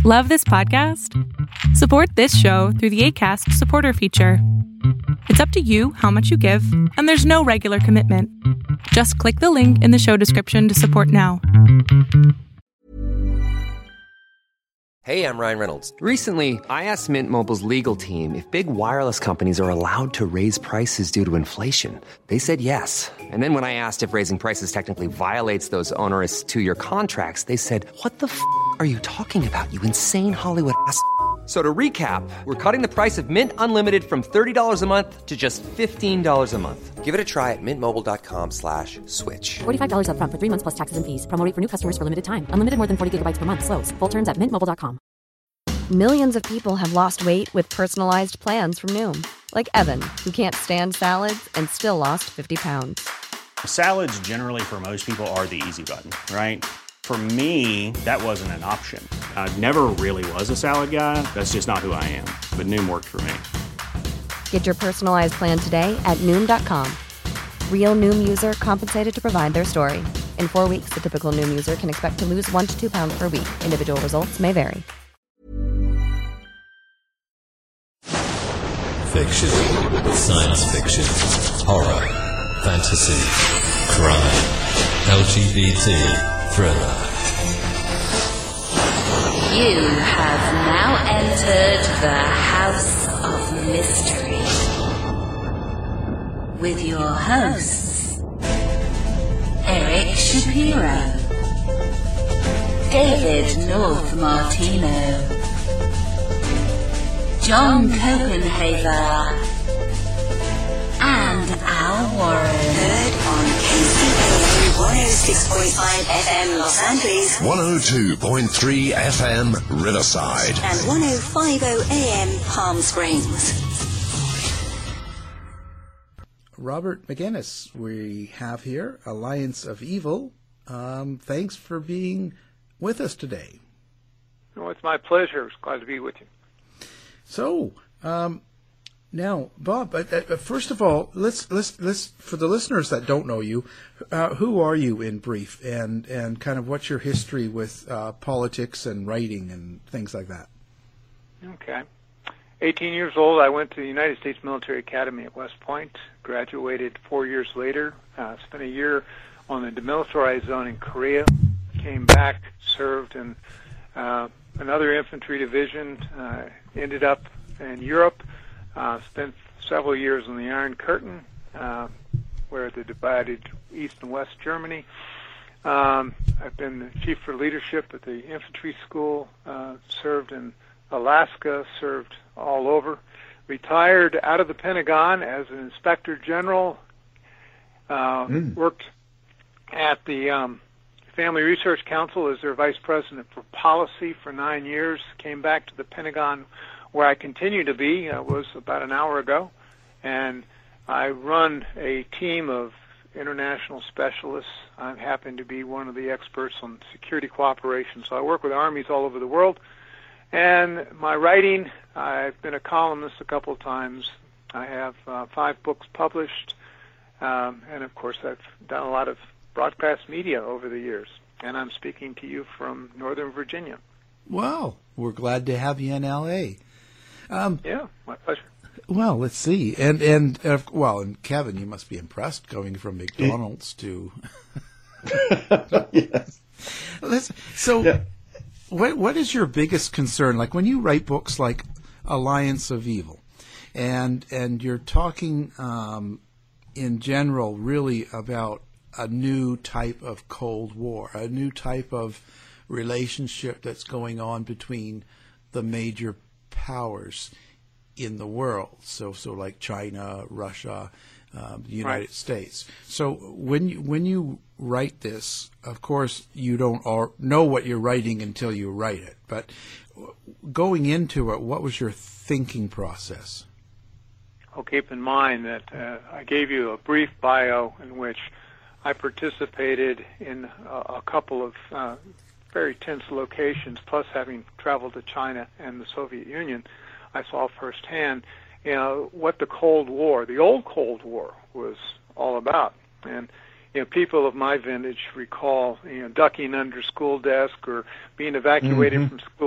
Love this podcast? Support this show through the Acast supporter feature. It's up to you how much you give, and there's no regular commitment. Just click the link in the show description to support now. Hey, I'm Ryan Reynolds. Recently, I asked Mint Mobile's legal team if big wireless companies are allowed to raise prices due to inflation. They said yes. And then when I asked if raising prices technically violates those onerous two-year contracts, they said, "What the f*** are you talking about, you insane Hollywood ass?" So to recap, we're cutting the price of Mint Unlimited from $30 a month to just $15 a month. Give it a try at mintmobile.com/switch. $45 up front for 3 months plus taxes and fees. Promo rate for new customers for limited time. Unlimited more than 40 gigabytes per month. Slows full terms at mintmobile.com. Millions of people have lost weight with personalized plans from Noom. Like Evan, who can't stand salads and still lost 50 pounds. Salads generally for most people are the easy button, right? For me, that wasn't an option. I never really was a salad guy. That's just not who I am. But Noom worked for me. Get your personalized plan today at Noom.com. Real Noom user compensated to provide their story. In 4 weeks, the typical Noom user can expect to lose 1 to 2 pounds per week. Individual results may vary. Fiction, science fiction, horror, fantasy, crime, LGBT, thriller. You have now entered the House of Mystery with your hosts, Eric Shapiro, David North Martino, John Copenhaver, and Al Warren. Heard on KCAA 106.5 FM Los Angeles, 102.3 FM Riverside, and 105.0 AM Palm Springs. Robert McGinnis, we have here, Alliance of Evil. Thanks for being with us today. Oh, it's my pleasure. It's glad to be with you. So, now, Bob, first of all, let's for the listeners that don't know you, who are you in brief, and kind of what's your history with politics and writing and things like that? Okay. 18 years old, I went to the United States Military Academy at West Point, graduated 4 years later, spent a year on the demilitarized zone in Korea, came back, served in another infantry division, ended up in Europe, spent several years on the Iron Curtain, where they divided East and West Germany. I've been the chief for leadership at the infantry school, served in Alaska, served all over, retired out of the Pentagon as an inspector general, worked at the Family Research Council as their vice president for policy for 9 years, came back to the Pentagon where I continue to be, was about an hour ago, and I run a team of international specialists. I happen to be one of the experts on security cooperation, so I work with armies all over the world. And my writing, I've been a columnist a couple of times. I have 5 books published, and of course I've done a lot of broadcast media over the years. And I'm speaking to you from Northern Virginia. Wow, we're glad to have you in L.A. Yeah, my pleasure. Well, let's see. And Kevin, you must be impressed going from McDonald's to... Yes. What is your biggest concern? Like when you write books like Alliance of Evil, and you're talking in general really about a new type of Cold War, a new type of relationship that's going on between the major powers in the world. So like China, Russia, the United States. So when you write this, of course, you don't know what you're writing until you write it. But going into it, what was your thinking process? Well, keep in mind that I gave you a brief bio in which I participated in a couple of very tense locations, plus having traveled to China and the Soviet Union, I saw firsthand, what the Cold War, the old Cold War, was all about. And people of my vintage recall, ducking under school desk or being evacuated from schools to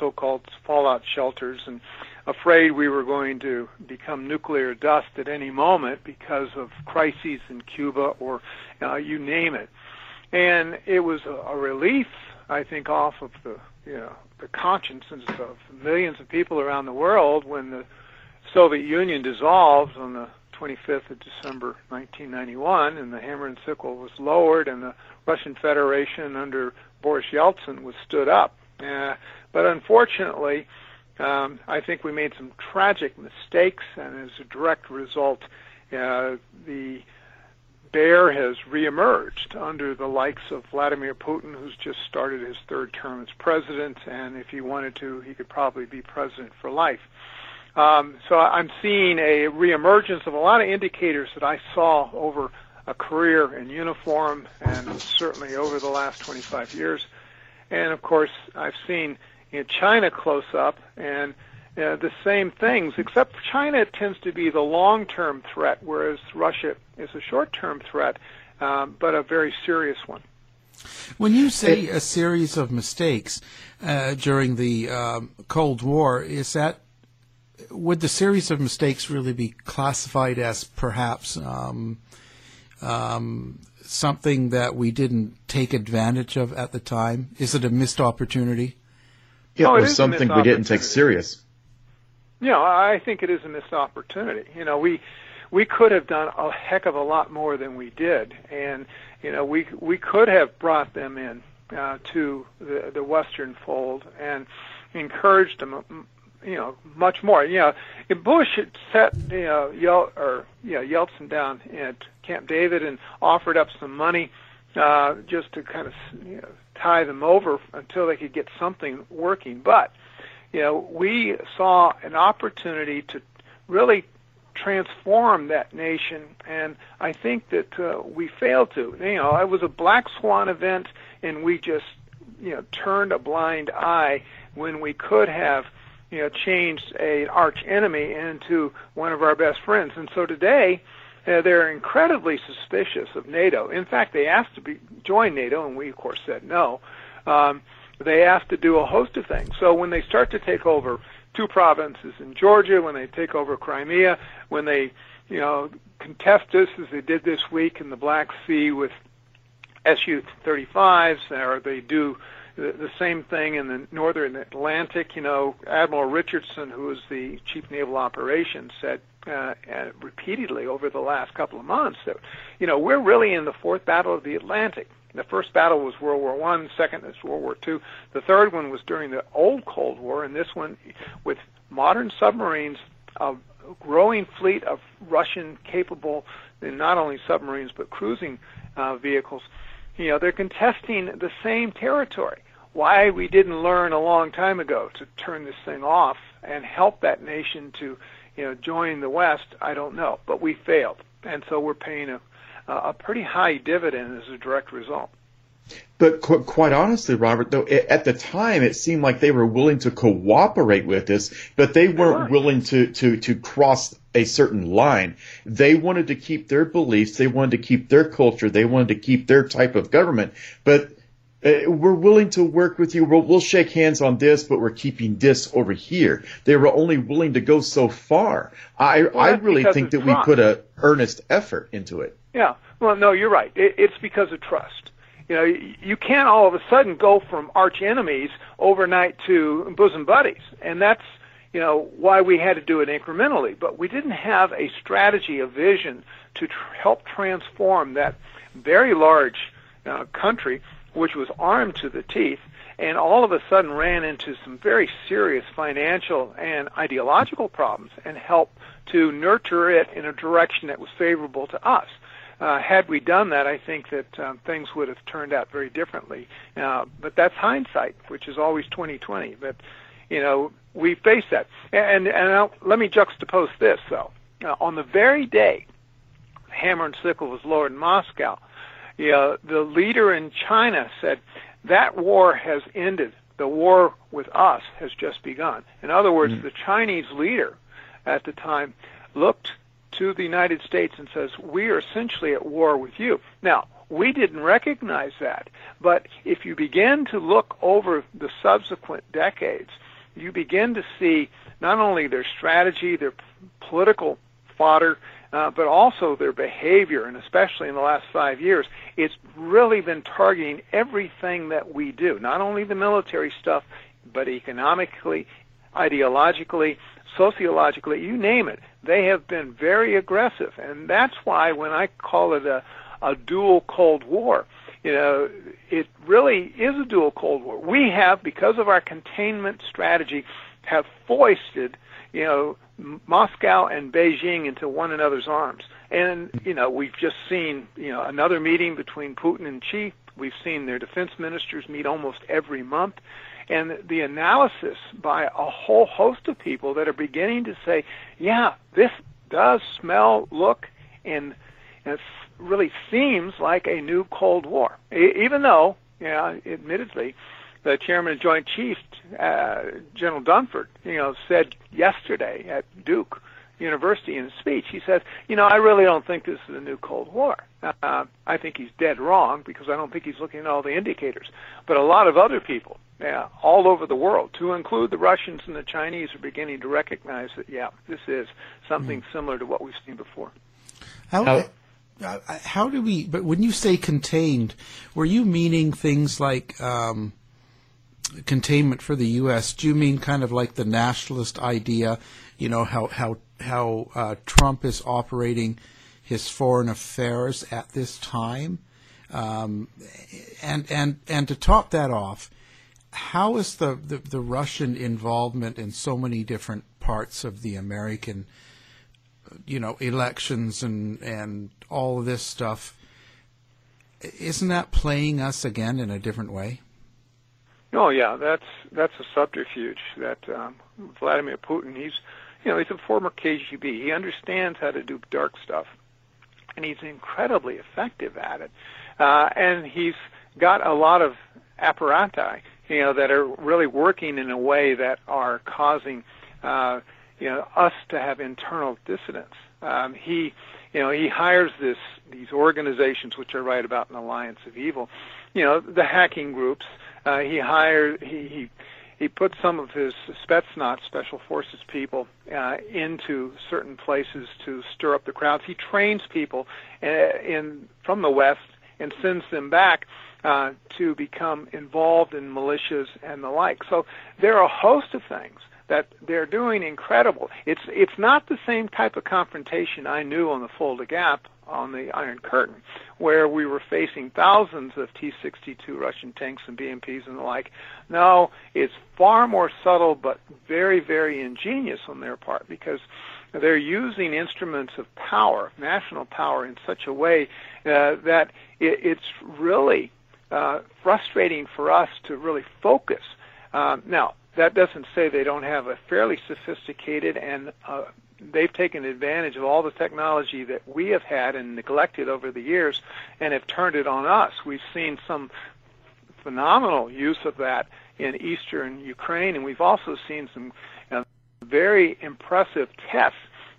so-called fallout shelters, and afraid we were going to become nuclear dust at any moment because of crises in Cuba or you name it. And it was a relief, I think, off of the consciences of millions of people around the world when the Soviet Union dissolved on the 25th of December 1991, and the hammer and sickle was lowered, and the Russian Federation under Boris Yeltsin was stood up. But unfortunately, I think we made some tragic mistakes, and as a direct result, the bear has reemerged under the likes of Vladimir Putin, who's just started his third term as president, and if he wanted to, he could probably be president for life. So I'm seeing a reemergence of a lot of indicators that I saw over a career in uniform and certainly over the last 25 years. And, of course, I've seen China close up and the same things, except China tends to be the long-term threat, whereas Russia is a short-term threat, but a very serious one. When you say a series of mistakes during the Cold War, would the series of mistakes really be classified as perhaps something that we didn't take advantage of at the time? Is it a missed opportunity? Yeah, or something we didn't take serious. I think it is a missed opportunity. We could have done a heck of a lot more than we did, and we could have brought them in to the Western fold and encouraged them, much more. Bush had set Yeltsin down at Camp David and offered up some money just to kind of tie them over until they could get something working. But we saw an opportunity to really transform that nation, and I think that we failed to. It was a black swan event, and we just turned a blind eye when we could have changed an arch enemy into one of our best friends. And so today, they're incredibly suspicious of NATO. In fact, they asked to join NATO, and we, of course, said no. They asked to do a host of things. So when they start to take over 2 provinces in Georgia, when they take over Crimea, when they, contest us, as they did this week in the Black Sea with Su-35s, or they do the same thing in the northern Atlantic. Admiral Richardson, who was the chief naval operations, said repeatedly over the last couple of months that, we're really in the 4th Battle of the Atlantic. The first battle was World War I, second is World War II. The third one was during the old Cold War, and this one with modern submarines, a growing fleet of Russian-capable, and not only submarines, but cruising vehicles. They're contesting the same territory. Why we didn't learn a long time ago to turn this thing off and help that nation to, join the West, I don't know. But we failed, and so we're paying a pretty high dividend as a direct result. But quite honestly, Robert, though, at the time it seemed like they were willing to cooperate with us, but they weren't willing to cross a certain line. They wanted to keep their beliefs, they wanted to keep their culture, they wanted to keep their type of government. But we're willing to work with you. We'll shake hands on this, but we're keeping this over here. They were only willing to go so far. I really think that we put an earnest effort into it. Yeah. Well, no, you're right. It's because of trust. You can't all of a sudden go from arch enemies overnight to bosom buddies, and that's why we had to do it incrementally. But we didn't have a strategy, a vision to help transform that very large country, which was armed to the teeth, and all of a sudden ran into some very serious financial and ideological problems, and help to nurture it in a direction that was favorable to us. Had we done that, I think that things would have turned out very differently. But that's hindsight, which is always 20/20. But we faced that. And let me juxtapose this, though. On the very day hammer and sickle was lowered in Moscow, the leader in China said that war has ended. The war with us has just begun. In other words, the Chinese leader at the time looked to the United States and says, we are essentially at war with you. Now, we didn't recognize that, but if you begin to look over the subsequent decades, you begin to see not only their strategy, their political fodder, but also their behavior, and especially in the last 5 years, it's really been targeting everything that we do, not only the military stuff, but economically, ideologically, sociologically, you name it. They have been very aggressive, and that's why when I call it a dual Cold War, it really is a dual Cold War. We have, because of our containment strategy, have foisted, Moscow and Beijing into one another's arms. And, we've just seen, another meeting between Putin and Xi. We've seen their defense ministers meet almost every month. And the analysis by a whole host of people that are beginning to say, yeah, this does smell, look, and it really seems like a new Cold War. Even though, admittedly, the chairman of Joint Chiefs, General Dunford, said yesterday at Duke University in a speech, he says, I really don't think this is a new Cold War. I think he's dead wrong because I don't think he's looking at all the indicators. But a lot of other people, all over the world, to include the Russians and the Chinese, are beginning to recognize that, this is something similar to what we've seen before. How do we, but when you say contained, were you meaning things like containment for the U.S.? Do you mean kind of like the nationalist idea, how Trump is operating his foreign affairs at this time? And to top that off, how is the Russian involvement in so many different parts of the American, elections and all of this stuff? Isn't that playing us again in a different way? Oh yeah, that's a subterfuge that Vladimir Putin. He's a former KGB. He understands how to do dark stuff, and he's incredibly effective at it. And he's got a lot of apparati, that are really working in a way that are causing, us to have internal dissonance. He hires these organizations, which I write about in Alliance of Evil, the hacking groups. He put some of his Spetsnaz, Special Forces people, into certain places to stir up the crowds. He trains people from the West and sends them back to become involved in militias and the like. So there are a host of things that they're doing incredible. It's not the same type of confrontation I knew on the Fulda Gap on the Iron Curtain, where we were facing thousands of T-62 Russian tanks and BMPs and the like. No, it's far more subtle but very, very ingenious on their part, because they're using instruments of power, national power, in such a way that it's really frustrating for us to really focus. Now, that doesn't say they don't have a fairly sophisticated and they've taken advantage of all the technology that we have had and neglected over the years and have turned it on us. We've seen some phenomenal use of that in eastern Ukraine, and we've also seen some very impressive tests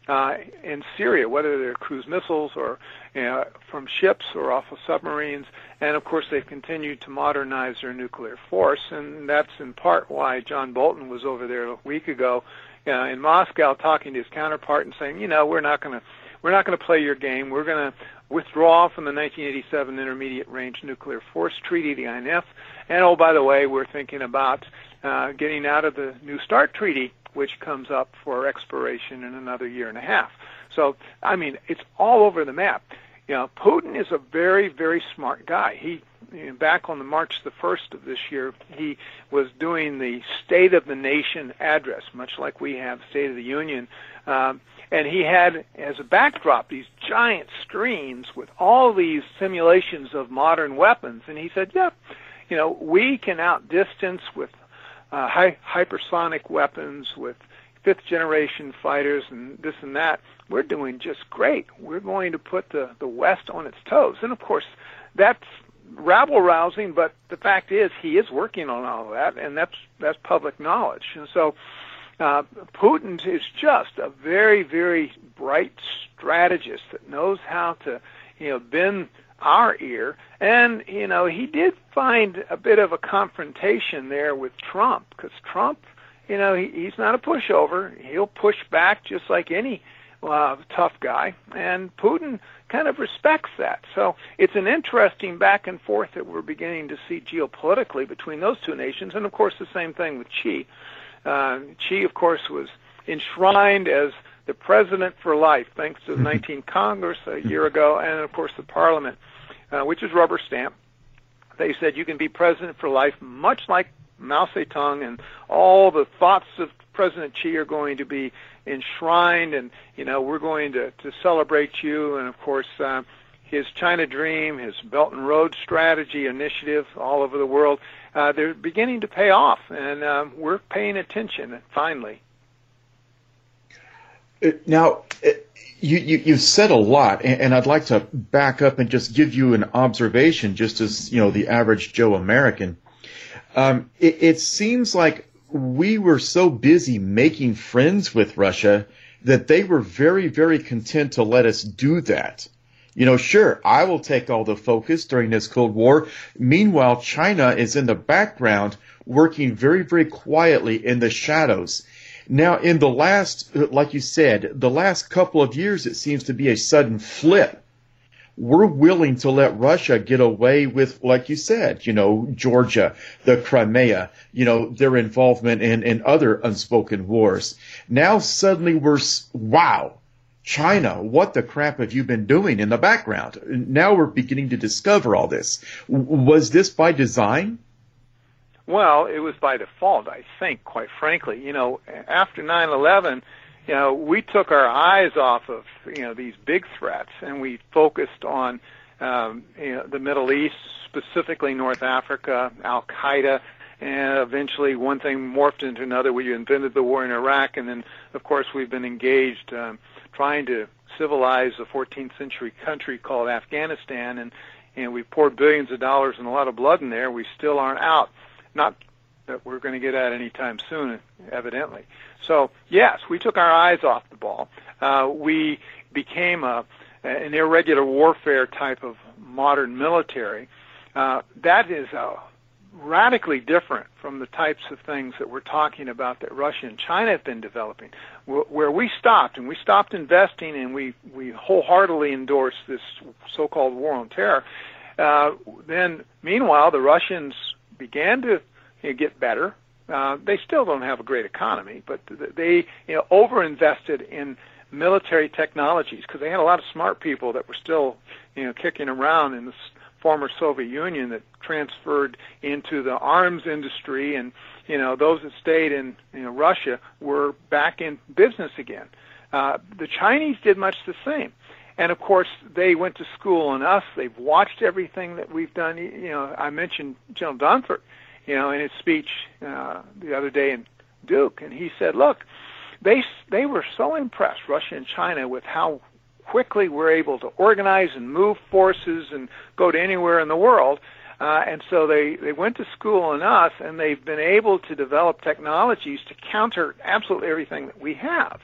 in Syria, whether they're cruise missiles or from ships or off of submarines. And, of course, they've continued to modernize their nuclear force, and that's in part why John Bolton was over there a week ago in Moscow talking to his counterpart and saying, we're not going to play your game. We're going to withdraw from the 1987 Intermediate Range Nuclear Force Treaty, the INF. And, oh, by the way, we're thinking about getting out of the New START Treaty, which comes up for expiration in another year and a half. So, I mean, it's all over the map. Putin is a very, very smart guy. He, back on the March the 1st of this year, he was doing the State of the Nation address, much like we have State of the Union. And he had, as a backdrop, these giant screens with all these simulations of modern weapons. And he said, we can outdistance with hypersonic weapons, with fifth-generation fighters and this and that. We're doing just great. We're going to put the West on its toes. And, of course, that's rabble-rousing, but the fact is he is working on all of that, and that's public knowledge. And so Putin is just a very, very bright strategist that knows how to, bend our ear. And, he did find a bit of a confrontation there with Trump, because Trump he's not a pushover. He'll push back just like any tough guy, and Putin kind of respects that. So it's an interesting back and forth that we're beginning to see geopolitically between those two nations, and of course the same thing with Xi. Xi, of course, was enshrined as the president for life, thanks to the 19th Congress a year ago, and of course the Parliament, which is rubber stamp. They said you can be president for life, much like Mao Zedong, and all the thoughts of President Xi are going to be enshrined, and we're going to celebrate you. And of course, his China Dream, his Belt and Road Strategy initiative all over the world, they're beginning to pay off, and we're paying attention finally. Now, you've said a lot, and I'd like to back up and just give you an observation, just as the average Joe American. It seems like we were so busy making friends with Russia that they were very, very content to let us do that. Sure, I will take all the focus during this Cold War. Meanwhile, China is in the background working very, very quietly in the shadows. Now, in the last, like you said, the last couple of years, it seems to be a sudden flip. We're willing to let Russia get away with, like you said, Georgia, the Crimea, their involvement in other unspoken wars. Now suddenly wow, China, what the crap have you been doing in the background? Now we're beginning to discover all this. Was this by design? Well, it was by default, I think, quite frankly. After 9/11, we took our eyes off of, these big threats, and we focused on, the Middle East, specifically North Africa, Al-Qaeda, and eventually one thing morphed into another. We invented the war in Iraq, and then, of course, we've been engaged trying to civilize a 14th century country called Afghanistan, and we poured billions of dollars and a lot of blood in there. We still aren't out. Not that we're going to get at anytime soon, evidently. So, yes, we took our eyes off the ball. We became an irregular warfare type of modern military. That is radically different from the types of things that we're talking about that Russia and China have been developing. Where we stopped, and we stopped investing, and we wholeheartedly endorsed this so-called war on terror, then, meanwhile, the Russians began to get better. They still don't have a great economy, but they over-invested in military technologies because they had a lot of smart people that were still kicking around in the former Soviet Union that transferred into the arms industry, and those that stayed in Russia were back in business again. The Chinese did much the same. And, of course, they went to school on us. They've watched everything that we've done. I mentioned General Dunford, in his speech the other day in Duke, and he said, look, they were so impressed, Russia and China, with how quickly we're able to organize and move forces and go to anywhere in the world. And so they went to school on us, and they've been able to develop technologies to counter absolutely everything that we have.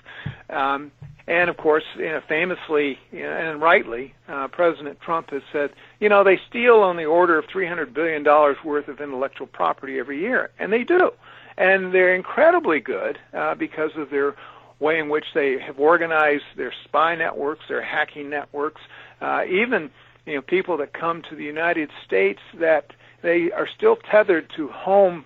And, of course, famously and rightly, President Trump has said, they steal on the order of $300 billion worth of intellectual property every year. And they do. And they're incredibly good because of their way in which they have organized their spy networks, their hacking networks, even people that come to the United States that they are still tethered to home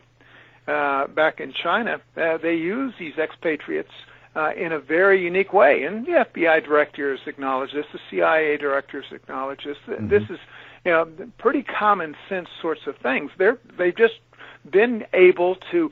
back in China. They use these expatriates in a very unique way, and the FBI directors acknowledge this, the CIA directors acknowledge this. Mm-hmm. This is, pretty common sense sorts of things. They've just been able to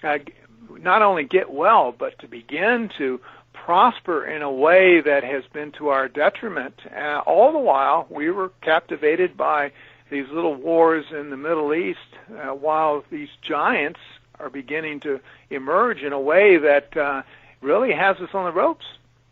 not only get well, but to begin to prosper in a way that has been to our detriment. All the while, we were captivated by these little wars in the Middle East, while these giants are beginning to emerge in a way that really has us on the ropes.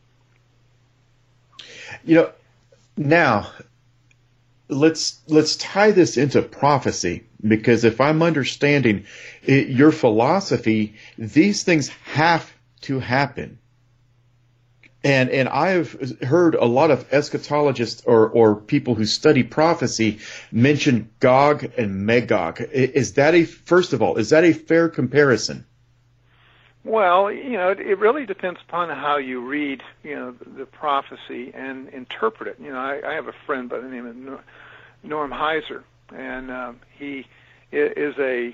Now let's tie this into prophecy, because if I'm understanding your philosophy, these things have to happen. And I've heard a lot of eschatologists or people who study prophecy mention Gog and Magog. First of all, is that a fair comparison? Well, it really depends upon how you read, the prophecy and interpret it. I have a friend by the name of Norm Heiser, and he is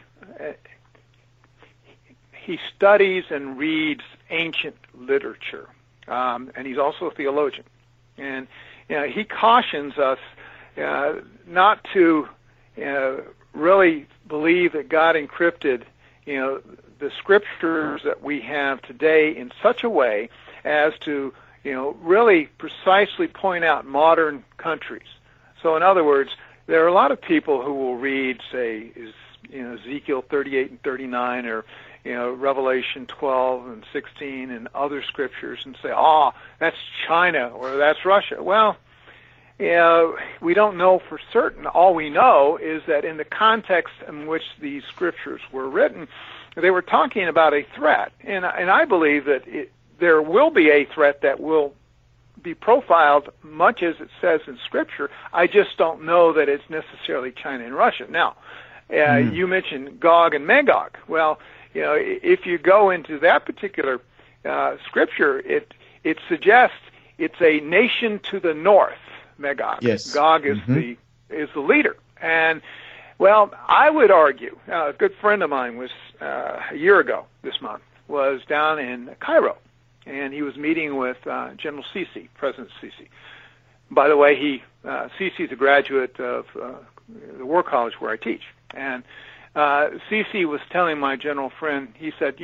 he studies and reads ancient literature, and he's also a theologian. And he cautions us not to really believe that God encrypted, the scriptures that we have today in such a way as to, really precisely point out modern countries. So in other words, there are a lot of people who will read, say, Ezekiel 38 and 39 or, Revelation 12 and 16 and other scriptures and say, that's China or that's Russia. Well, we don't know for certain. All we know is that in the context in which these scriptures were written, they were talking about a threat, and I believe that there will be a threat that will be profiled much as it says in Scripture. I just don't know that it's necessarily China and Russia. Now, you mentioned Gog and Magog. Well, if you go into that particular Scripture, it suggests it's a nation to the north, Magog. Yes. Gog is the leader, and well, I would argue, a good friend of mine was, a year ago this month, was down in Cairo, and he was meeting with General Sisi, President Sisi. By the way, Sisi is a graduate of the War College where I teach. And Sisi was telling my general friend, he said,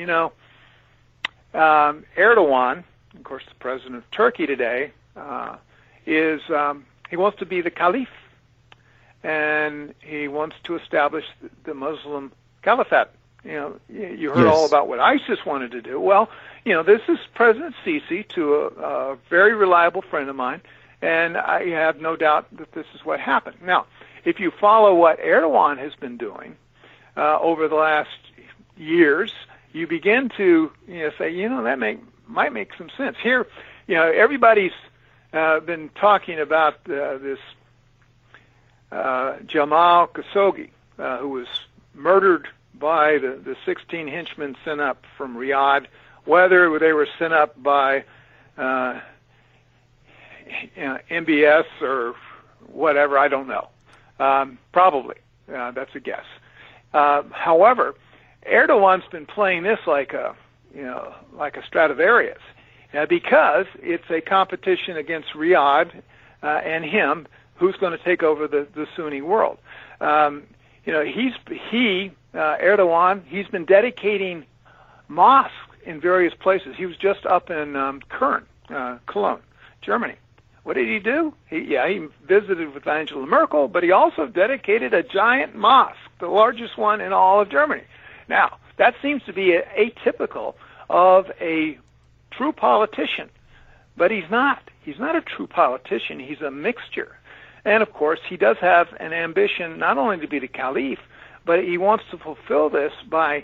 Erdogan, of course the president of Turkey today, he wants to be the caliph. And he wants to establish the Muslim caliphate. You heard all about what ISIS wanted to do. Well, this is President Sisi, to a very reliable friend of mine, and I have no doubt that this is what happened. Now, if you follow what Erdogan has been doing over the last years, you begin to say, that might make some sense. Here, everybody's been talking about this Jamal Khashoggi, who was murdered by the 16 henchmen sent up from Riyadh. Whether they were sent up by MBS or whatever, I don't know. Probably. That's a guess. However, Erdogan's been playing this like a Stradivarius, because it's a competition against Riyadh and him, who's going to take over the Sunni world. Erdogan, he's been dedicating mosques in various places. He was just up in Cologne, Germany. What did he do? He visited with Angela Merkel, but he also dedicated a giant mosque, the largest one in all of Germany. Now, that seems to be atypical of a true politician, but he's not. He's not a true politician. He's a mixture. And, of course, he does have an ambition not only to be the caliph, but he wants to fulfill this by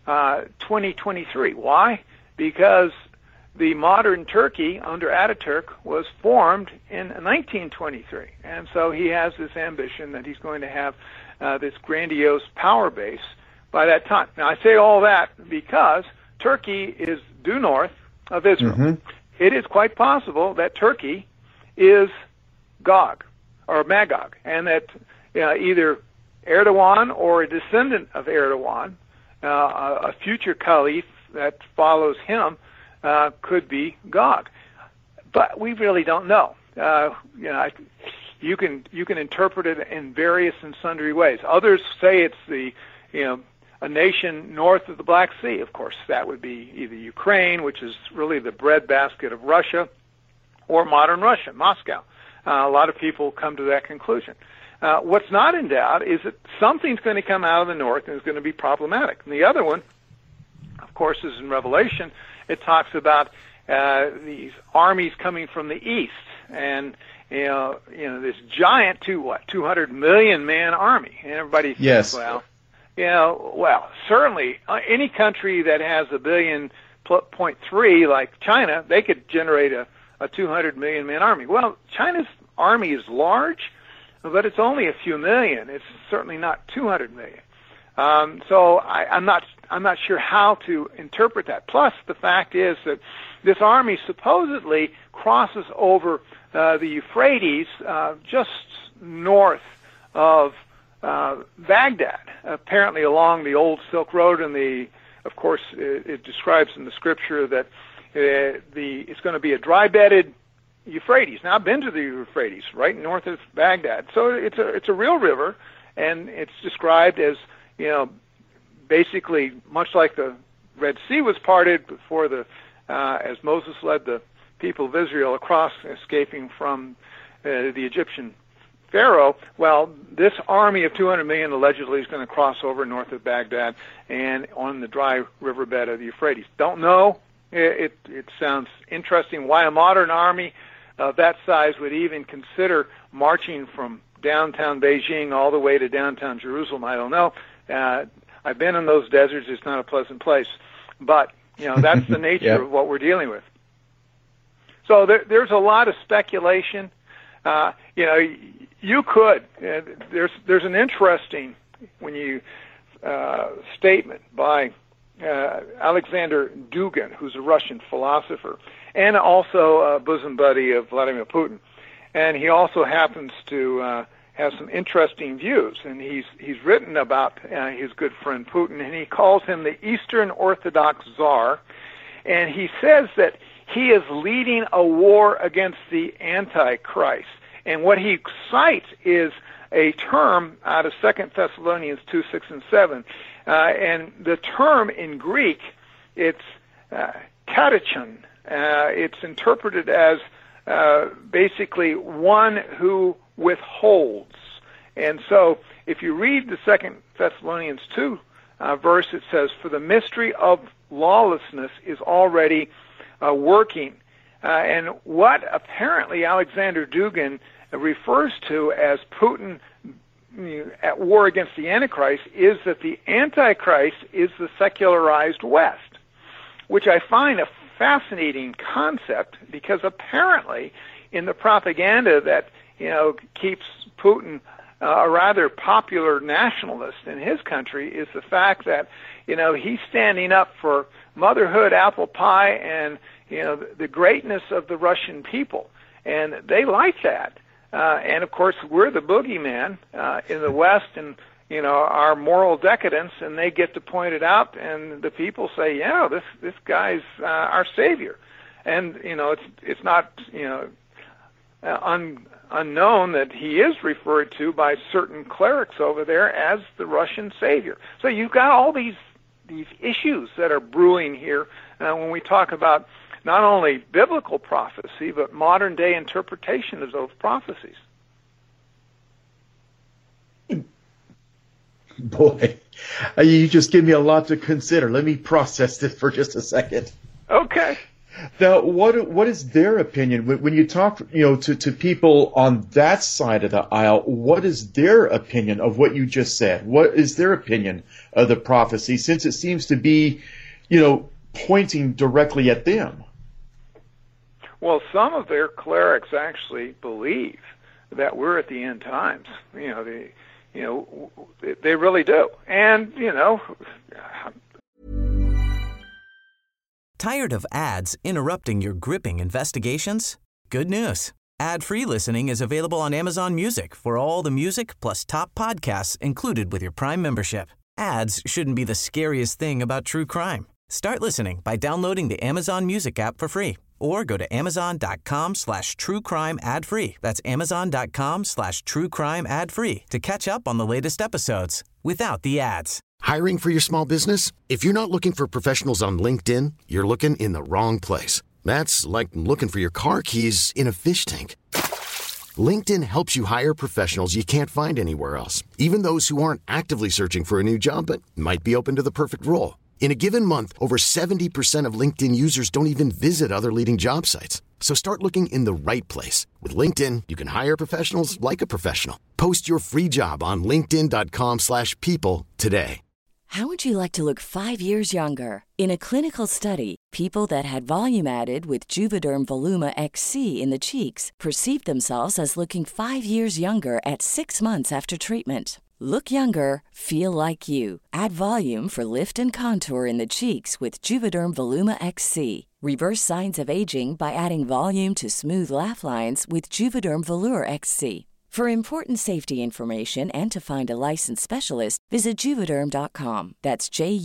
2023. Why? Because the modern Turkey under Ataturk was formed in 1923. And so he has this ambition that he's going to have this grandiose power base by that time. Now, I say all that because Turkey is due north of Israel. Mm-hmm. It is quite possible that Turkey is Gog or Magog, and that either Erdogan or a descendant of Erdogan, a future caliph that follows him, could be Gog. But we really don't know. You can interpret it in various and sundry ways. Others say it's a nation north of the Black Sea. Of course, that would be either Ukraine, which is really the breadbasket of Russia, or modern Russia, Moscow. A lot of people come to that conclusion. What's not in doubt is that something's going to come out of the north and is going to be problematic. And the other one, of course, is in Revelation. It talks about these armies coming from the east, and this giant 200 million man army. And everybody thinks, well, certainly any country that has 1.3 billion like China, they could generate a 200 million man army. Well, China's army is large, but it's only a few million. It's certainly not 200 million. So I'm not sure how to interpret that. Plus, the fact is that this army supposedly crosses over the Euphrates just north of Baghdad, apparently along the old Silk Road, and of course, it describes in the scripture that it's going to be a dry-bedded Euphrates. Now, I've been to the Euphrates, right north of Baghdad, so it's a real river, and it's described as, basically much like the Red Sea was parted before as Moses led the people of Israel across, escaping from the Egyptian Pharaoh. Well, this army of 200 million allegedly is going to cross over north of Baghdad and on the dry riverbed of the Euphrates. Don't know. It sounds interesting why a modern army of that size would even consider marching from downtown Beijing all the way to downtown Jerusalem. I don't know. I've been in those deserts. It's not a pleasant place. But, that's the nature of what we're dealing with. So there's a lot of speculation. You could. There's an interesting statement by Alexander Dugin, who's a Russian philosopher, and also a bosom buddy of Vladimir Putin. And he also happens to have some interesting views. And he's written about his good friend Putin, and he calls him the Eastern Orthodox Tsar. And he says that he is leading a war against the Antichrist. And what he cites is a term out of 2 Thessalonians 2, 6, and 7. And the term in Greek, it's katechon. It's interpreted as basically one who withholds. And so if you read the 2 Thessalonians 2 verse, it says, "For the mystery of lawlessness is already working." And what apparently Alexander Dugin refers to as Putin at war against the Antichrist is that the Antichrist is the secularized West, which I find a fascinating concept, because apparently in the propaganda that keeps Putin a rather popular nationalist in his country is the fact that he's standing up for motherhood, apple pie, and the greatness of the Russian people, and they like that. And of course, we're the boogeyman in the West, and our moral decadence, and they get to point it out, and the people say, "Yeah, this guy's our savior," and it's not unknown that he is referred to by certain clerics over there as the Russian savior. So you've got all these issues that are brewing here when we talk about not only biblical prophecy, but modern day interpretation of those prophecies. Boy, you just give me a lot to consider. Let me process this for just a second. Okay. Now, what is their opinion when you talk, to people on that side of the aisle? What is their opinion of what you just said? What is their opinion of the prophecy, since it seems to be, pointing directly at them? Well, some of their clerics actually believe that we're at the end times. They really do. And, Tired of ads interrupting your gripping investigations? Good news. Ad-free listening is available on Amazon Music for all the music plus top podcasts included with your Prime membership. Ads shouldn't be the scariest thing about true crime. Start listening by downloading the Amazon Music app for free, or go to amazon.com/truecrime ad-free. That's amazon.com/truecrime ad-free to catch up on the latest episodes without the ads. Hiring for your small business? If you're not looking for professionals on LinkedIn, you're looking in the wrong place. That's like looking for your car keys in a fish tank. LinkedIn helps you hire professionals you can't find anywhere else, even those who aren't actively searching for a new job but might be open to the perfect role. In a given month, over 70% of LinkedIn users don't even visit other leading job sites. So start looking in the right place. With LinkedIn, you can hire professionals like a professional. Post your free job on linkedin.com/people today. How would you like to look 5 years younger? In a clinical study, people that had volume added with Juvederm Voluma XC in the cheeks perceived themselves as looking 5 years younger at 6 months after treatment. Look younger, feel like you. Add volume for lift and contour in the cheeks with Juvederm Voluma XC. Reverse signs of aging by adding volume to smooth laugh lines with Juvederm Volure XC. For important safety information and to find a licensed specialist, visit Juvederm.com. That's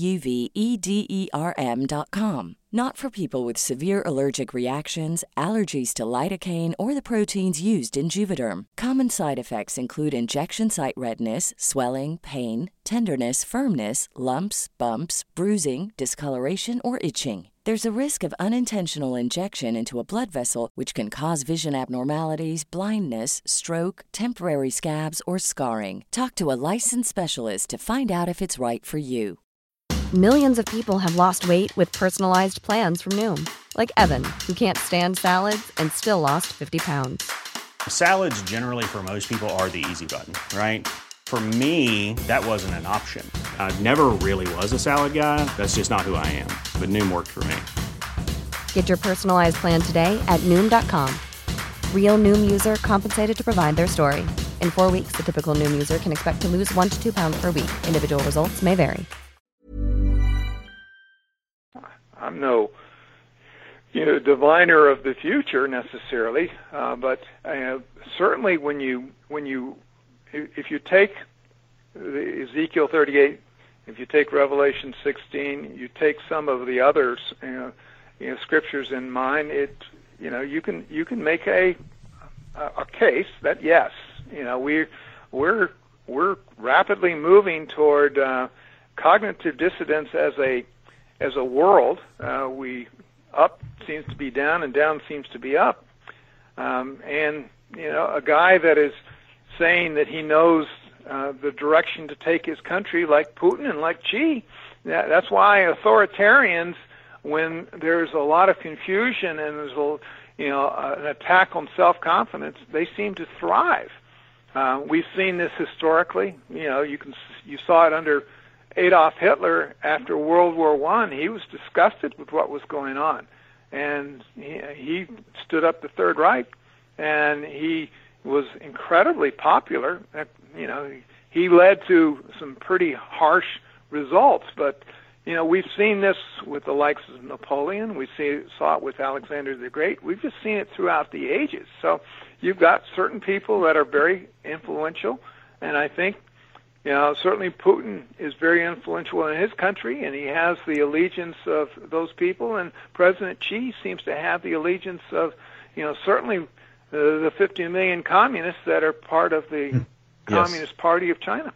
JUVEDERM.com. Not for people with severe allergic reactions, allergies to lidocaine, or the proteins used in Juvederm. Common side effects include injection site redness, swelling, pain, tenderness, firmness, lumps, bumps, bruising, discoloration, or itching. There's a risk of unintentional injection into a blood vessel, which can cause vision abnormalities, blindness, stroke, temporary scabs, or scarring. Talk to a licensed specialist to find out if it's right for you. Millions of people have lost weight with personalized plans from Noom. Like Evan, who can't stand salads and still lost 50 pounds. Salads generally for most people are the easy button, right? For me, that wasn't an option. I never really was a salad guy. That's just not who I am. But Noom worked for me. Get your personalized plan today at Noom.com. Real Noom user compensated to provide their story. In 4 weeks, the typical Noom user can expect to lose 1 to 2 pounds per week. Individual results may vary. I'm no diviner of the future necessarily, but certainly if you take Ezekiel 38, if you take Revelation 16, you take some of the others, scriptures in mind, you can make a case that yes, we're rapidly moving toward cognitive dissonance as a world. Up seems to be down and down seems to be up, and a guy that is saying that he knows the direction to take his country, like Putin and like Xi. That's why authoritarians, when there's a lot of confusion and there's an attack on self-confidence, they seem to thrive. We've seen this historically. You saw it under Adolf Hitler after World War I. He was disgusted with what was going on, and he stood up the Third Reich, and he was incredibly popular. He led to some pretty harsh results, but we've seen this with the likes of Napoleon. We saw it with Alexander the Great. We've just seen it throughout the ages. So you've got certain people that are very influential, and I think certainly Putin is very influential in his country, and he has the allegiance of those people, and President Xi seems to have the allegiance of certainly the 50 million communists that are part of the Communist Party of China.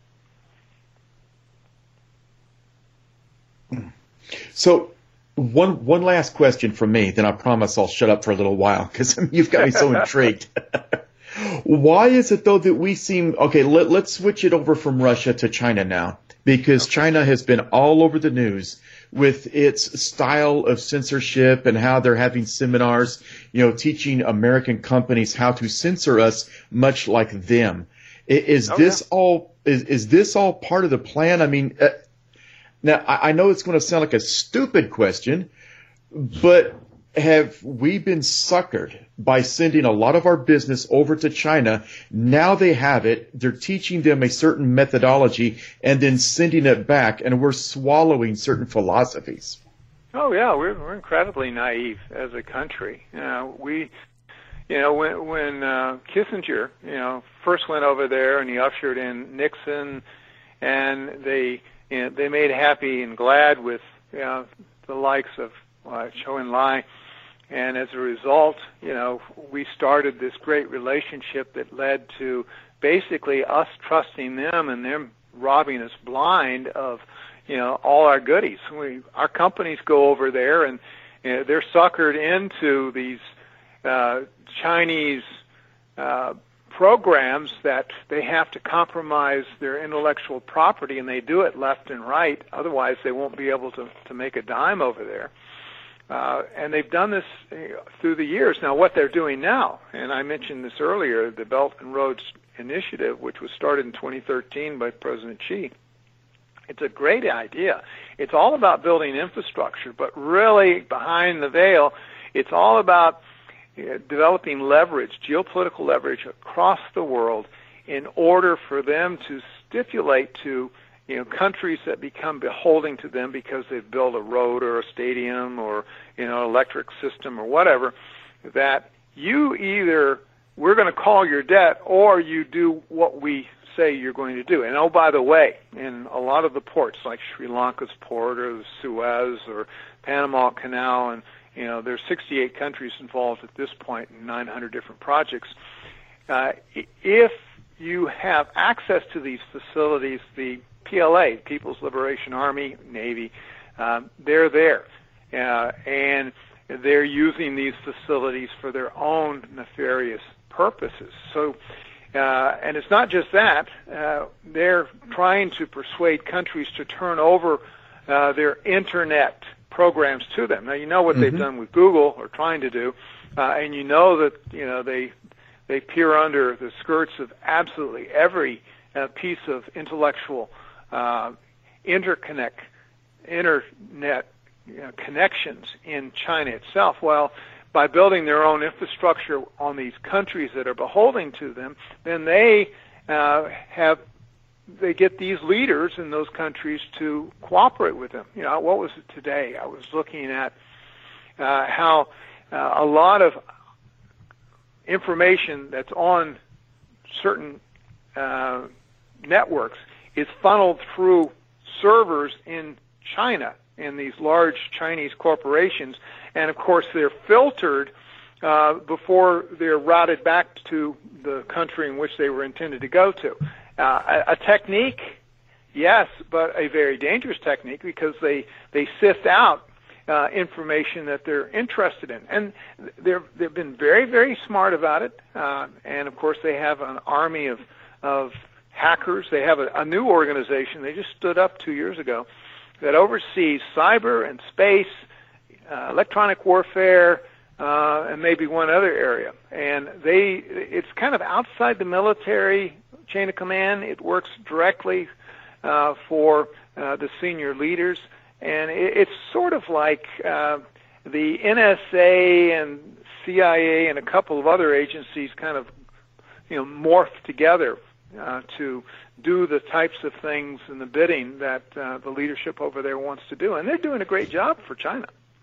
So one last question from me, then I promise I'll shut up for a little while because you've got me so intrigued. Why is it, though, that we seem... Okay, let's switch it over from Russia to China now, because China has been all over the news with its style of censorship and how they're having seminars, teaching American companies how to censor us, much like them. Is this all part of the plan? I mean, now I know it's going to sound like a stupid question, but have we been suckered by sending a lot of our business over to China? Now they have it. They're teaching them a certain methodology and then sending it back, and we're swallowing certain philosophies. Oh, yeah, we're incredibly naive as a country. When Kissinger, first went over there and he ushered in Nixon, and they made happy and glad with the likes of Zhou Enlai. And as a result, we started this great relationship that led to basically us trusting them and them robbing us blind of, all our goodies. Our companies go over there and they're suckered into these Chinese programs that they have to compromise their intellectual property, and they do it left and right. Otherwise, they won't be able to make a dime over there. And they've done this through the years. Now, what they're doing now, and I mentioned this earlier, the Belt and Roads Initiative, which was started in 2013 by President Xi, it's a great idea. It's all about building infrastructure, but really behind the veil, it's all about developing leverage, geopolitical leverage across the world in order for them stipulate to countries that become beholden to them because they've built a road or a stadium or electric system or whatever, that we're going to call your debt or you do what we say you're going to do. And oh, by the way, in a lot of the ports like Sri Lanka's port or the Suez or Panama Canal, and there's 68 countries involved at this point in 900 different projects. If you have access to these facilities, the PLA, People's Liberation Army, Navy, they're there. And they're using these facilities for their own nefarious purposes. So, and it's not just that. They're trying to persuade countries to turn over their Internet programs to them. Now, you know what they've done with Google, or trying to do, and you know that they peer under the skirts of absolutely every piece of intellectual internet connections in China itself. Well, by building their own infrastructure on these countries that are beholden to them, then they get these leaders in those countries to cooperate with them. What was it today? I was looking at how a lot of information that's on certain networks is funneled through servers in China, in these large Chinese corporations, and of course they're filtered before they're routed back to the country in which they were intended to go to. A technique, yes, but a very dangerous technique, because they sift out information that they're interested in, and they've been very, very smart about it. And of course they have an army of hackers. They have a new organization they just stood up 2 years ago that oversees cyber and space, electronic warfare, and maybe one other area. And it's kind of outside the military chain of command. It works directly for the senior leaders, and it's sort of like the NSA and CIA and a couple of other agencies kind of morphed together to do the types of things and the bidding that the leadership over there wants to do. And they're doing a great job for China.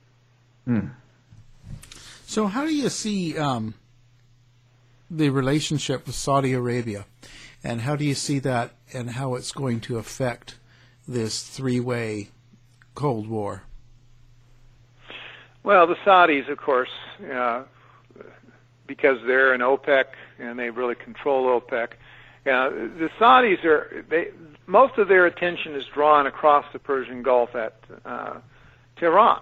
So how do you see the relationship with Saudi Arabia? And how do you see that and how it's going to affect this three-way Cold War? Well, the Saudis, of course, because they're in OPEC and they really control OPEC, the Saudis most of their attention is drawn across the Persian Gulf at Tehran.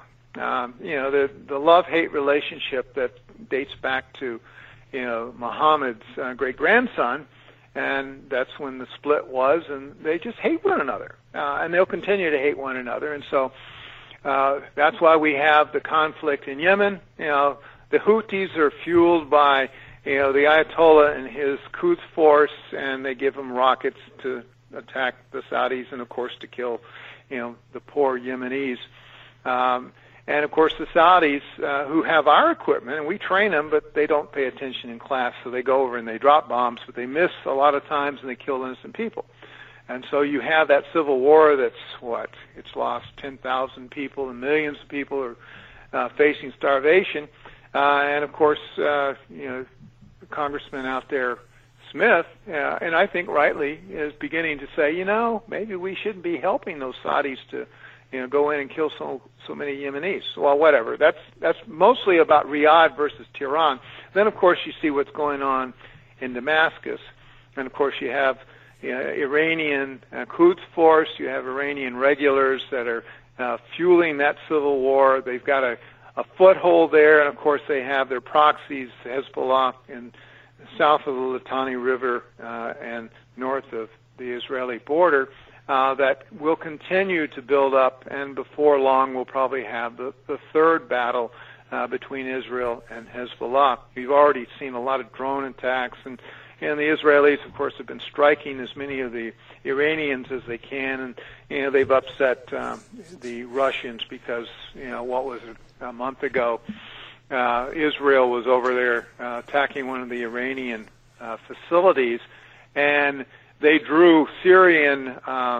The love-hate relationship that dates back to Muhammad's great-grandson, and that's when the split was, and they just hate one another, and they'll continue to hate one another, and so that's why we have the conflict in Yemen. The Houthis are fueled by the Ayatollah and his Quds force, and they give them rockets to attack the Saudis and, of course, to kill, the poor Yemenis. And, of course, the Saudis, who have our equipment, and we train them, but they don't pay attention in class, so they go over and they drop bombs, but they miss a lot of times and they kill innocent people. And so you have that civil war that's, it's lost 10,000 people, and millions of people are facing starvation. And, of course, the congressman out there, Smith, and I think rightly, is beginning to say, maybe we shouldn't be helping those Saudis to go in and kill so many Yemenis. Well, whatever. That's mostly about Riyadh versus Tehran. Then, of course, you see what's going on in Damascus. And, of course, you have Iranian Quds force. You have Iranian regulars that are fueling that civil war. They've got a foothold there. And, of course, they have their proxies, Hezbollah, in south of the Litani River and north of the Israeli border. That will continue to build up, and before long we'll probably have the third battle between Israel and Hezbollah. We've already seen a lot of drone attacks, and the Israelis, of course, have been striking as many of the Iranians as they can, and they've upset the Russians because what was it, a month ago, Israel was over there attacking one of the Iranian facilities, and they drew Syrian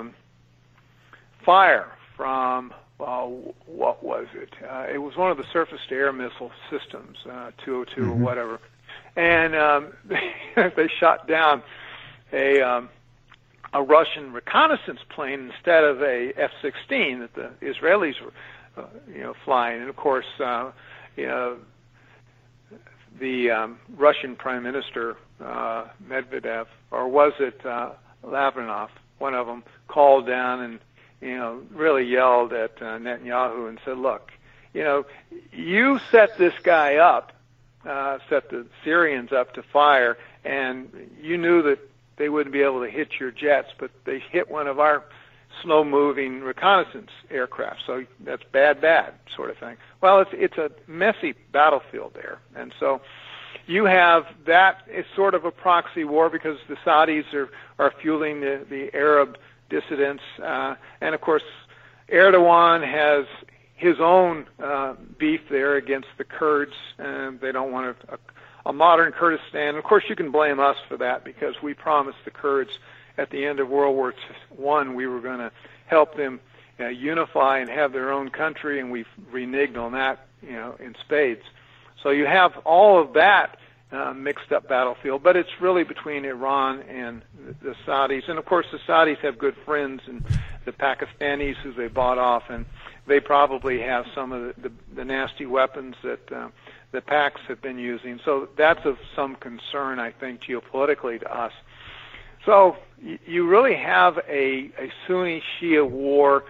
fire from, what was it? It was one of the surface-to-air missile systems, 202 or whatever. And they shot down a Russian reconnaissance plane instead of a F-16 that the Israelis were, flying. And of course, the Russian Prime Minister Medvedev, or was it Lavrov? One of them called down and really yelled at Netanyahu and said, "Look, you set this guy up, set the Syrians up to fire, and you knew that they wouldn't be able to hit your jets, but they hit one of our slow-moving reconnaissance aircraft. So that's bad sort of thing." Well, it's a messy battlefield there, and so you have that is sort of a proxy war because the Saudis are fueling the Arab dissidents, and of course Erdogan has his own beef there against the Kurds, and they don't want a modern Kurdistan. Of course, you can blame us for that because we promised the Kurds at the end of World War I we were going to help them unify and have their own country, and we've reneged on that, in spades. So you have all of that mixed up battlefield, but it's really between Iran and the Saudis. And of course, the Saudis have good friends and the Pakistanis who they bought off, and they probably have some of the nasty weapons that the Pacs have been using. So that's of some concern, I think, geopolitically to us. So you really have a Sunni-Shia war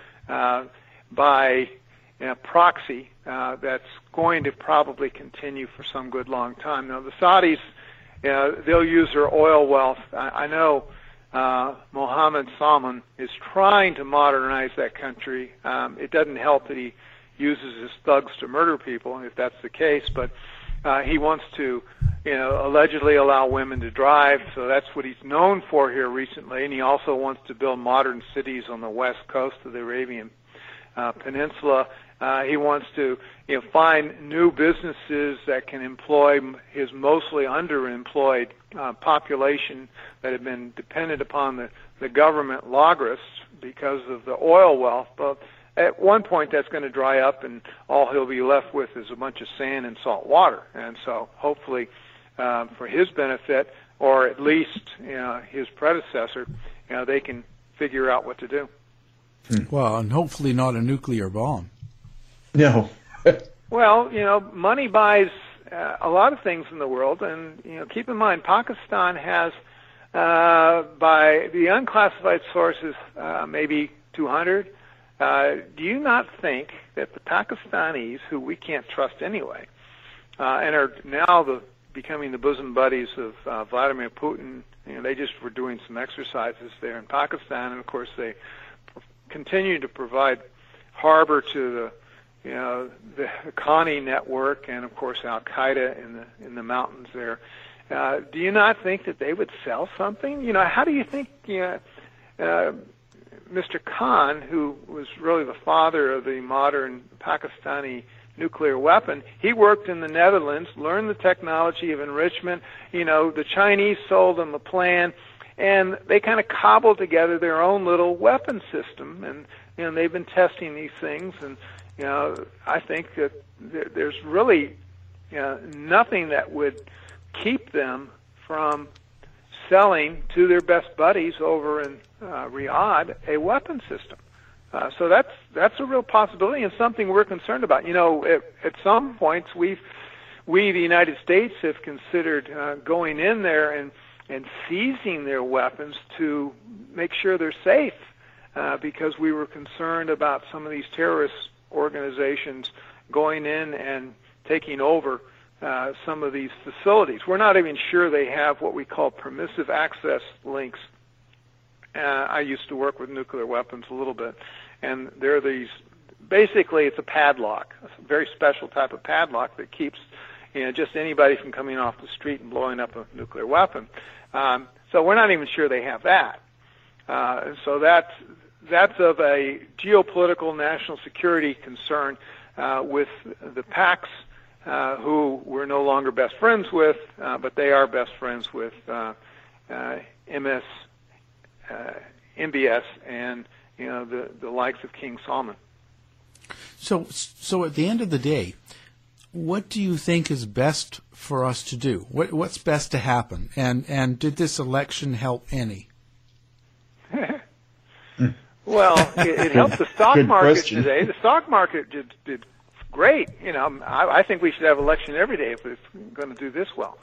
by proxy that's going to probably continue for some good long time. Now, the Saudis, they'll use their oil wealth. I know Mohammed Salman is trying to modernize that country. It doesn't help that he uses his thugs to murder people, if that's the case, but he wants to, allegedly allow women to drive, so that's what he's known for here recently, and he also wants to build modern cities on the west coast of the Arabian Peninsula. He wants to find new businesses that can employ his mostly underemployed population that have been dependent upon the government loggers because of the oil wealth. But at one point that's going to dry up, and all he'll be left with is a bunch of sand and salt water. And so hopefully for his benefit, or at least his predecessor, they can figure out what to do. Well, and hopefully not a nuclear bomb. No. Well, money buys a lot of things in the world, and keep in mind, Pakistan has, by the unclassified sources, maybe 200. Do you not think that the Pakistanis, who we can't trust anyway, and are now becoming the bosom buddies of Vladimir Putin, they just were doing some exercises there in Pakistan, and of course they continue to provide harbor to the Khani network, and of course Al Qaeda in the mountains there. Do you not think that they would sell something? How do you think Mr. Khan, who was really the father of the modern Pakistani nuclear weapon, he worked in the Netherlands, learned the technology of enrichment. The Chinese sold him a plan, and they kind of cobbled together their own little weapon system, and they've been testing these things, and I think that there's really nothing that would keep them from selling to their best buddies over in Riyadh a weapon system. So that's a real possibility and something we're concerned about. At some points we the United States have considered going in there and seizing their weapons to make sure they're safe, because we were concerned about some of these terrorist organizations going in and taking over some of these facilities. We're not even sure they have what we call permissive access links. I used to work with nuclear weapons a little bit, and there are these, basically it's a padlock, a very special type of padlock that keeps just anybody from coming off the street and blowing up a nuclear weapon. So we're not even sure they have that. So that's of a geopolitical national security concern with the Pacs, who we're no longer best friends with, but they are best friends with MBS and the likes of King Salman. So at the end of the day, what do you think is best for us to do? What's best to happen? And did this election help any? Well, it helped the stock market today. The stock market did great. I think we should have election every day if we're going to do this well.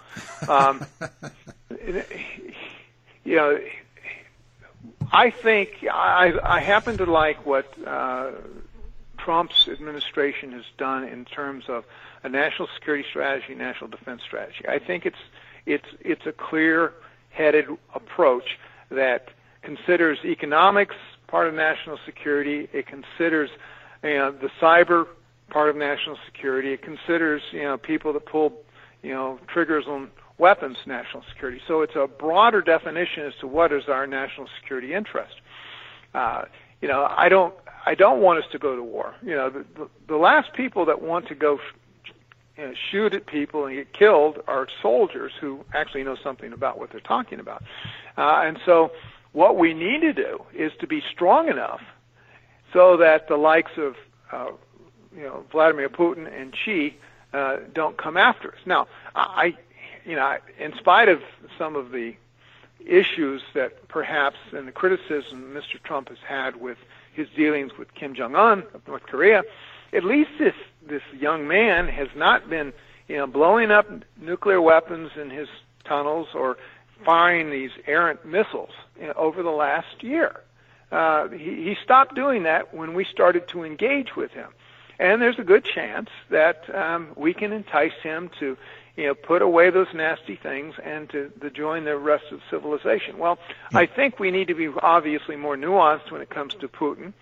I think I happen to like what Trump's administration has done in terms of a national security strategy, national defense strategy. I think it's a clear-headed approach that considers economics part of national security. It considers the cyber part of national security. It considers people that pull triggers on weapons national security. So it's a broader definition as to what is our national security interest. I don't want us to go to war. The last people that want to go shoot at people and get killed are soldiers who actually know something about what they're talking about. And so what we need to do is to be strong enough so that the likes of Vladimir Putin and Xi don't come after us. Now, in spite of some of the issues that perhaps and the criticism Mr. Trump has had with his dealings with Kim Jong-un of North Korea, at least this young man has not been blowing up nuclear weapons in his tunnels or firing these errant missiles over the last year. He stopped doing that when we started to engage with him. And there's a good chance that we can entice him to put away those nasty things and to join the rest of civilization. Well, I think we need to be obviously more nuanced when it comes to Putin.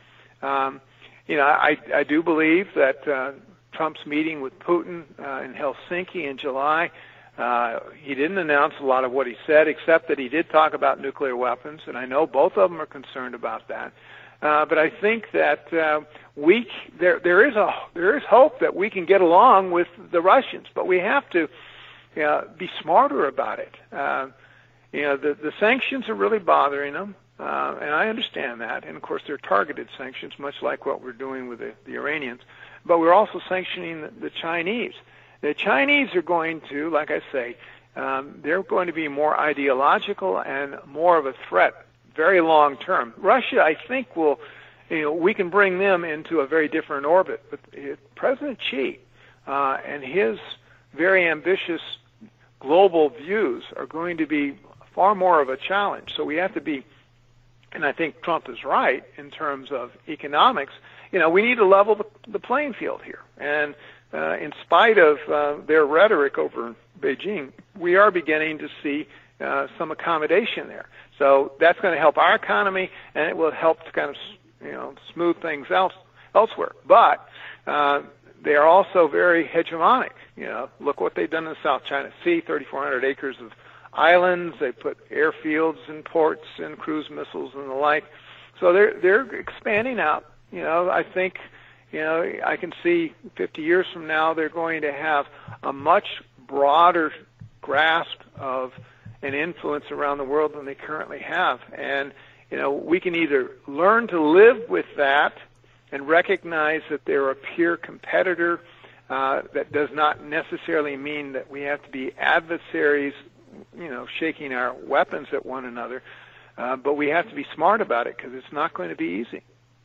I do believe that Trump's meeting with Putin in Helsinki in July, he didn't announce a lot of what he said, except that he did talk about nuclear weapons, and I know both of them are concerned about that. But I think that there is hope that we can get along with the Russians, but we have to be smarter about it. The sanctions are really bothering them, and I understand that. And of course, they're targeted sanctions, much like what we're doing with the Iranians. But we're also sanctioning the Chinese. The Chinese are going to, like I say, they're going to be more ideological and more of a threat, very long term. Russia, I think, we can bring them into a very different orbit. But President Xi and his very ambitious global views are going to be far more of a challenge. So we have to be, and I think Trump is right in terms of economics, we need to level the playing field here. And in spite of their rhetoric over in Beijing, we are beginning to see some accommodation there. So that's going to help our economy, and it will help to kind of smooth things elsewhere. But they are also very hegemonic. Look what they've done in the South China Sea, 3,400 acres of islands. They put airfields and ports and cruise missiles and the like. So they're expanding out. I think, I can see 50 years from now they're going to have a much broader grasp of an influence around the world than they currently have. And, we can either learn to live with that and recognize that they're a peer competitor. That does not necessarily mean that we have to be adversaries, shaking our weapons at one another. But we have to be smart about it because it's not going to be easy.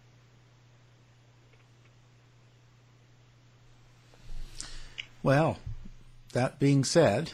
Well, that being said,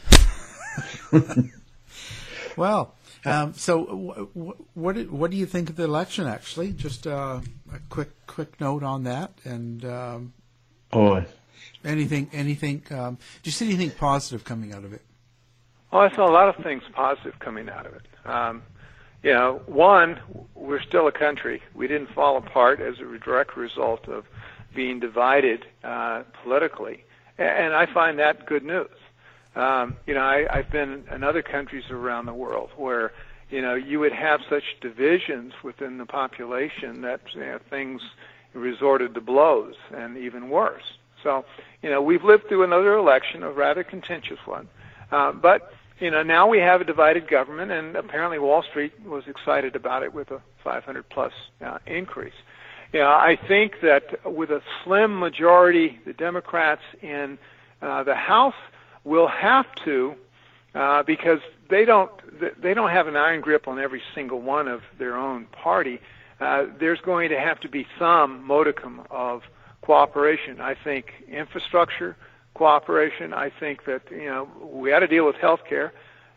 so what do you think of the election? Actually, just a quick note on that, and anything? Do you see anything positive coming out of it? Oh, I saw a lot of things positive coming out of it. One, we're still a country. We didn't fall apart as a direct result of being divided politically. And I find that good news. I've been in other countries around the world where, you would have such divisions within the population that things resorted to blows and even worse. So, we've lived through another election, a rather contentious one. But, now we have a divided government, and apparently Wall Street was excited about it with a 500-plus increase. I think that with a slim majority, the Democrats in the House will have to, because they don't have an iron grip on every single one of their own party. There's going to have to be some modicum of cooperation. I think infrastructure cooperation. I think that we had to deal with health care.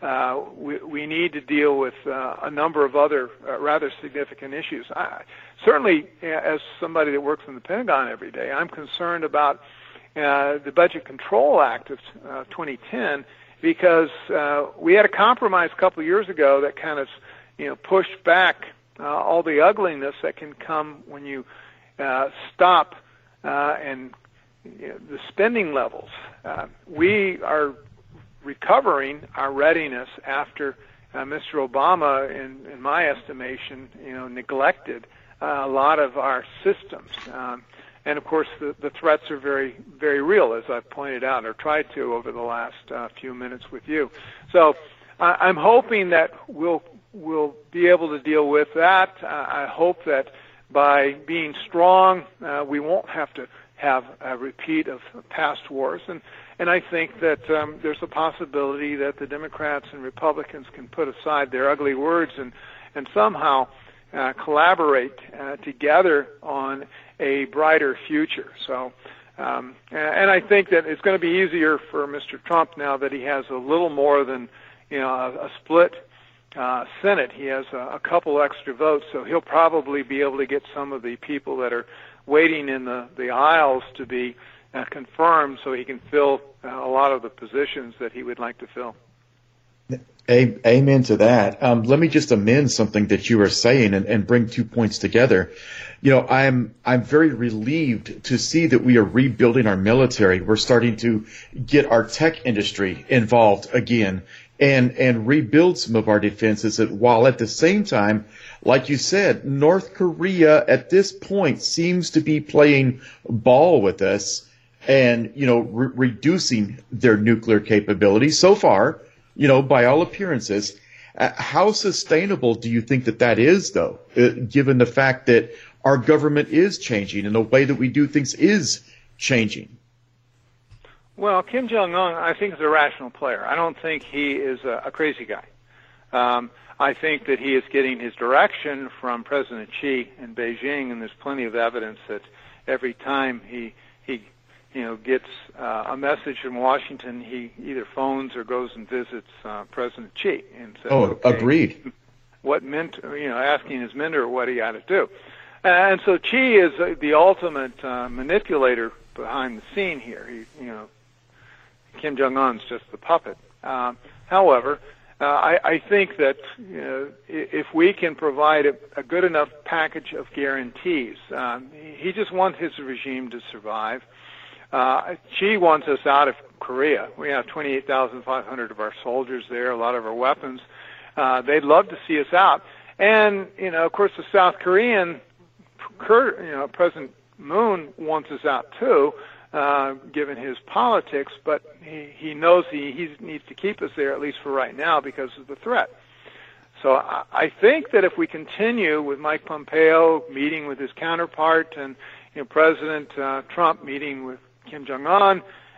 We need to deal with a number of other rather significant issues. Certainly, as somebody that works in the Pentagon every day, I'm concerned about the Budget Control Act of 2010, because we had a compromise a couple of years ago that kind of pushed back all the ugliness that can come when you stop and the spending levels. We are recovering our readiness after Mr. Obama, in my estimation, neglected a lot of our systems. And of course, the threats are very, very real, as I've pointed out, or tried to over the last few minutes with you. So I'm hoping that we'll be able to deal with that. I hope that by being strong, we won't have to have a repeat of past wars. And I think that there's a possibility that the Democrats and Republicans can put aside their ugly words and somehow collaborate together on a brighter future. So, and I think that it's going to be easier for Mr. Trump now that he has a little more than a split Senate. He has a couple extra votes, so he'll probably be able to get some of the people that are waiting in the aisles to be confirmed, so he can fill a lot of the positions that he would like to fill. Amen to that. Let me just amend something that you were saying and bring 2 points together. I'm very relieved to see that we are rebuilding our military. We're starting to get our tech industry involved again and rebuild some of our defenses, while at the same time, like you said, North Korea at this point seems to be playing ball with us and, reducing their nuclear capabilities so far, by all appearances. How sustainable do you think that is, though, given the fact that our government is changing and the way that we do things is changing? Well, Kim Jong-un, I think, is a rational player. I don't think he is a crazy guy. I think that he is getting his direction from President Xi in Beijing, and there's plenty of evidence that every time he gets a message from Washington, he either phones or goes and visits President Xi and says, okay, agreed. What asking his mentor what he ought to do. And so Xi is the ultimate manipulator behind the scene here. Kim Jong-un's just the puppet. However, I think that if we can provide a good enough package of guarantees, he just wants his regime to survive. Xi wants us out of Korea. We have 28,500 of our soldiers there, a lot of our weapons. They'd love to see us out. And, of course, the South Korean, President Moon wants us out too, given his politics, but he knows he needs to keep us there, at least for right now, because of the threat. So I think that if we continue with Mike Pompeo meeting with his counterpart and President Trump meeting with Kim Jong-un,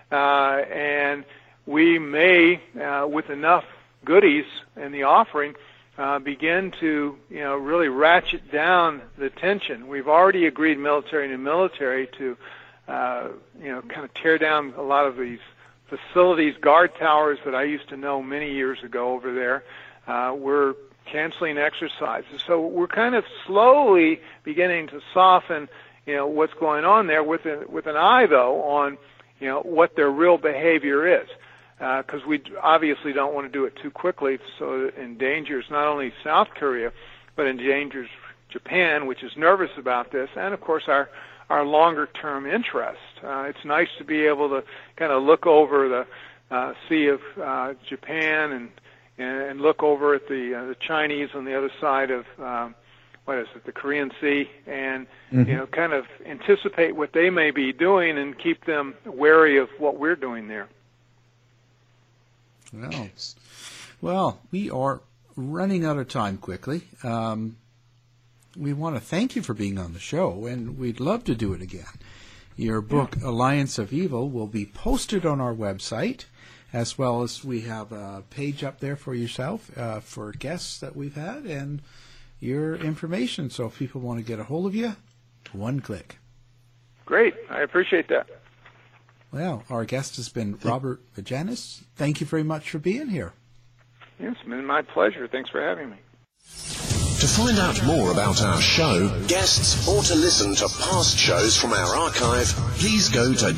and we may, with enough goodies in the offering, begin to really ratchet down the tension. We've already agreed, military to military, to kind of tear down a lot of these facilities, guard towers that I used to know many years ago over there. We're canceling exercises. So we're kind of slowly beginning to soften, what's going on there with an eye, though, on, what their real behavior is. Because we obviously don't want to do it too quickly, so it endangers not only South Korea, but endangers Japan, which is nervous about this, and, of course, our longer-term interest. It's nice to be able to kind of look over the Sea of Japan and look over at the Chinese on the other side of the Korean Sea, and kind of anticipate what they may be doing and keep them wary of what we're doing there. Well, Well, we are running out of time quickly. We want to thank you for being on the show, and we'd love to do it again. Your book, Alliance of Evil, will be posted on our website, as well as we have a page up there for yourself, for guests that we've had, and your information. So if people want to get a hold of you, one click. Great. I appreciate that. Well, our guest has been Robert Majanis. Thank you very much for being here. Yes, it's been my pleasure. Thanks for having me. To find out more about our show, guests, or to listen to past shows from our archive, please go to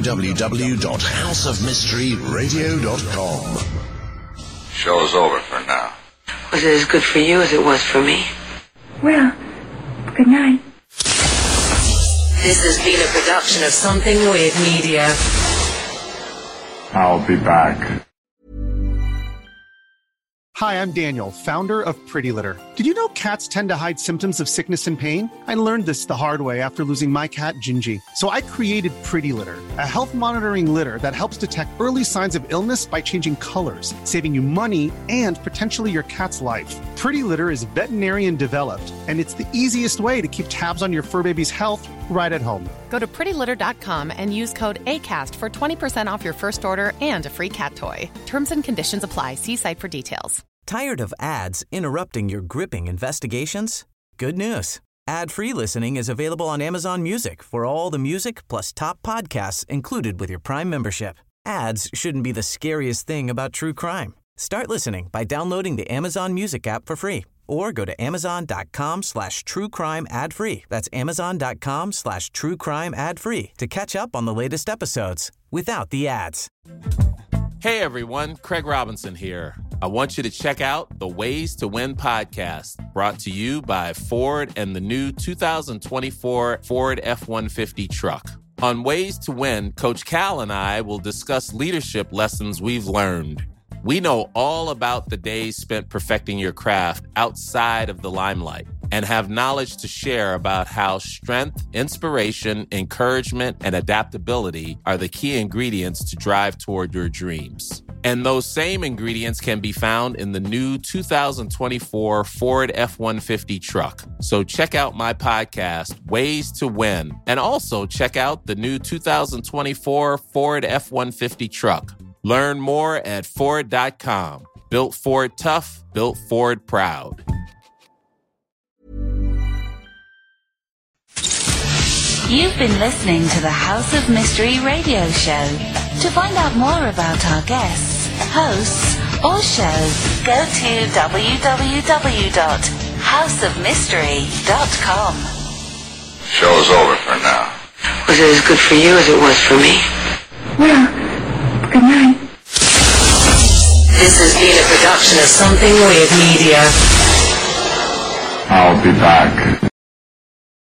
www.houseofmysteryradio.com. Show's over for now. Was it as good for you as it was for me? Well, good night. This has been a production of Something Weird Media. I'll be back. Hi, I'm Daniel, founder of Pretty Litter. Did you know cats tend to hide symptoms of sickness and pain? I learned this the hard way after losing my cat, Gingy. So I created Pretty Litter, a health monitoring litter that helps detect early signs of illness by changing colors, saving you money and potentially your cat's life. Pretty Litter is veterinarian developed, and it's the easiest way to keep tabs on your fur baby's health right at home. Go to prettylitter.com and use code ACAST for 20% off your first order and a free cat toy. Terms and conditions apply. See site for details. Tired of ads interrupting your gripping investigations? Good news. Ad-free listening is available on Amazon Music for all the music plus top podcasts included with your Prime membership. Ads shouldn't be the scariest thing about true crime. Start listening by downloading the Amazon Music app for free or go to amazon.com/truecrime ad-free. That's amazon.com/truecrime ad-free to catch up on the latest episodes without the ads. Hey everyone, Craig Robinson here. I want you to check out the Ways to Win podcast, brought to you by Ford and the new 2024 Ford F-150 truck. On Ways to Win, Coach Cal and I will discuss leadership lessons we've learned. We know all about the days spent perfecting your craft outside of the limelight and have knowledge to share about how strength, inspiration, encouragement, and adaptability are the key ingredients to drive toward your dreams. And those same ingredients can be found in the new 2024 Ford F-150 truck. So check out my podcast, Ways to Win, and also check out the new 2024 Ford F-150 truck. Learn more at Ford.com. Built Ford tough, built Ford proud. You've been listening to the House of Mystery radio show. To find out more about our guests, hosts, or shows, go to www.houseofmystery.com. Show's over for now. Was it as good for you as it was for me? Well, good night. This has been a production of Something Weird Media. I'll be back.